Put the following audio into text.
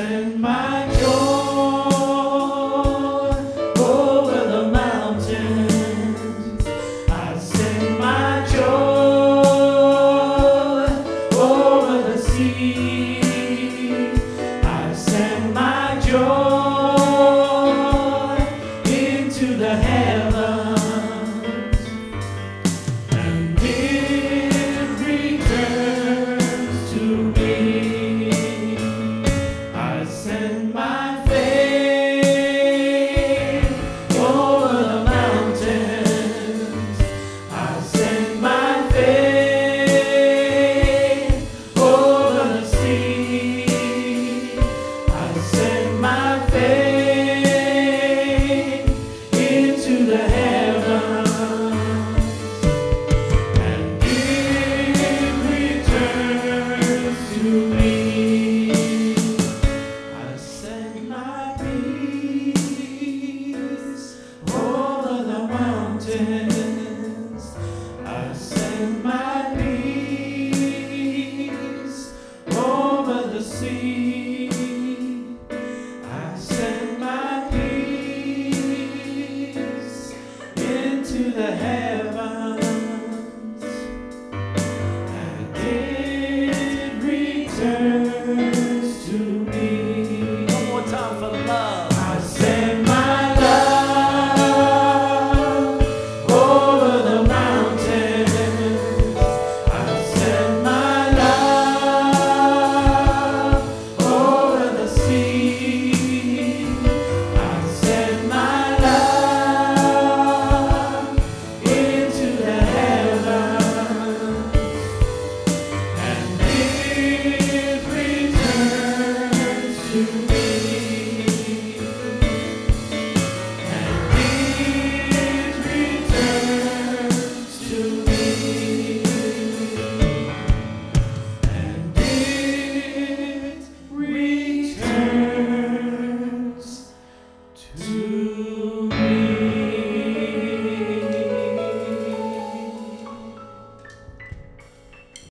send my joy over the mountains. I send my joy over the sea. I send my joy into the heavens. And it returns to me. I send my faith over the mountains. I send my faith over the sea. I send my faith into the heavens. And it returns to me. I send my peace over the mountains. I send my peace over the sea. I send my peace into the heavens. And it returns to me. One more time for love. I send my love over the mountains. I send my love over the sea. I send my love into the heavens. And it returns to me.